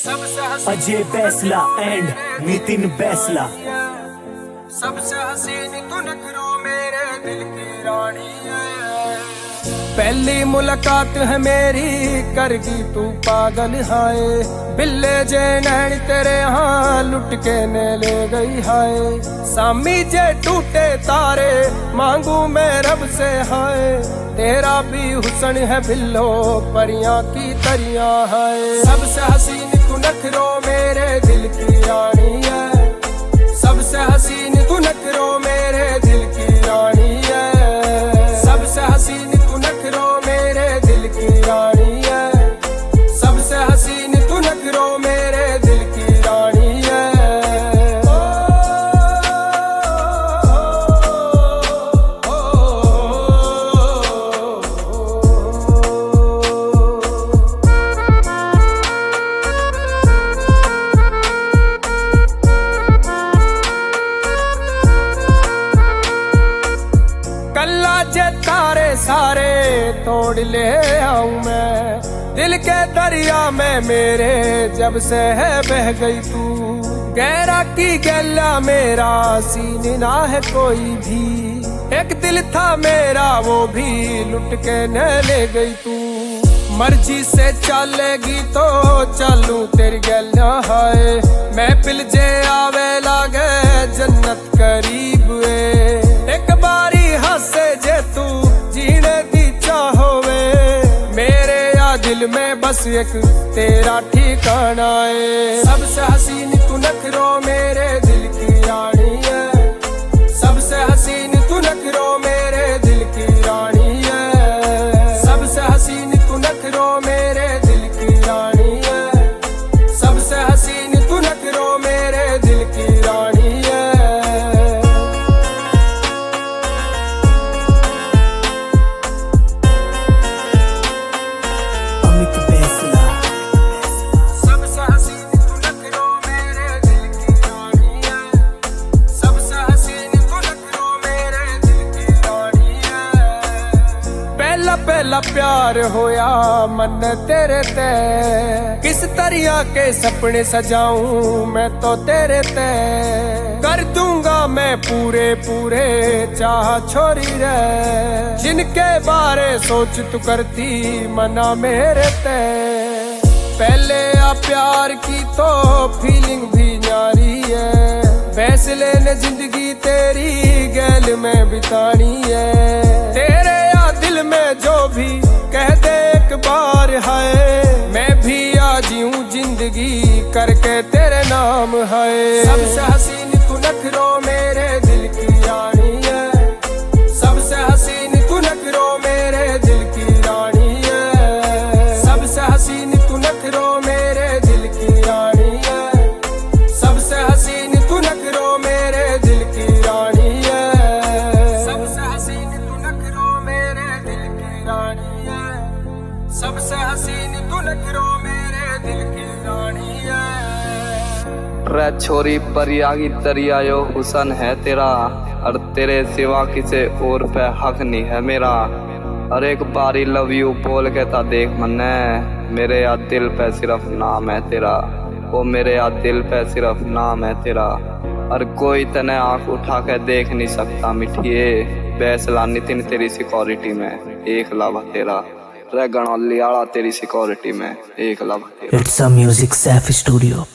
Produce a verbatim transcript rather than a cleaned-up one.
Ajay Baisla and Nitin Baisla. सबसे हसीन तू नखरों मेरे दिल की रानी है। पहली मुलाकात है मेरी करगी तू पागल हाय। बिल्ले जे नैन तेरे यहाँ लुट के ने ले गई हाय। सामी जे टूटे तारे मांगू मैं रब से हाय। तेरा भी हुस्न है बिल्लो परियां की तरियां हाय। सबसे हसीन तू नखरों मेरे दिल की रानी है। सबसे हसीन तू नखरों मेरे दिल की रानी है। सबसे हसीन तू नखरों मेरे दिल की रानी है। सबसे हसीन तू नखरों मेरे दिल की रानी है। कल्ला जे तारे सारे तोड़ ले आऊं मैं। दिल के दरिया में मेरे जब से है बह गई तू। गहरा की गला मेरा सीन ना है कोई भी। एक दिल था मेरा वो भी लुट के न ले गई तू। मर्जी से चलेगी तो चलूं तेरी गला हाय। मैं पिल जे आवे लागे जन्नत करीब है। एक बारी हंसे जे तू जीने दी चाहोवे। मेरे या दिल में बस एक तेरा ठिकाना है। सबसे हसीन तू नखरों मेरे दिल की रानी है। सबसे हसीन तू नखरों मेरे दिल की रानी है। सबसे हसीन तू नखरों मेरे दिल की रानी है। सबसे हसीन तू नखरों मेरे दिल की रानी है। पहला प्यार होया मन तेरे ते। किस तरह के सपने सजाऊं मैं तो तेरे ते। कर दूंगा मैं पूरे पूरे चाह छोरी रे। जिनके बारे सोच तू करती मना मेरे ते। पहले आ प्यार की तो फीलिंग भी न्यारी है। फैसले ने जिंदगी तेरी गैल में बितानी है। तेरे दिल में जो भी कह दे एक बार है। मैं भी आज यूं जिंदगी करके तेरे नाम है। सबसे हसीन तू नखरों मेरे दिल की रानी है। सबसे हसीन तू नखरों मेरे दिल की रानी है। सबसे हसीन तू नखरों मेरे दिल की रानी है। सबसे हसीन तू नखरों मेरे दिल की रानी है। सबसे हसीन तू नखरों मेरे दिल की रानी है। सबसे हसीन तू नखरों मेरे दिल की रानी है। रे छोरी परियागी दरियायो हुसन है तेरा। और तेरे सिवा किसे और पे हक नहीं है मेरा। और एक बारी लव यू बोल के ता देख मन्ने। मेरे याद दिल पे सिर्फ नाम है तेरा। ओ मेरे याद दिल पे सिर्फ नाम है तेरा। और कोई तने आंख उठा के देख नहीं सकता मिठिए। बैसला नितिन तेरी सिक्योरिटी में एक लव तेरा। रह गणौली आला तेरी सिक्योरिटी में एक लव तेरा। It's a music Saif studio.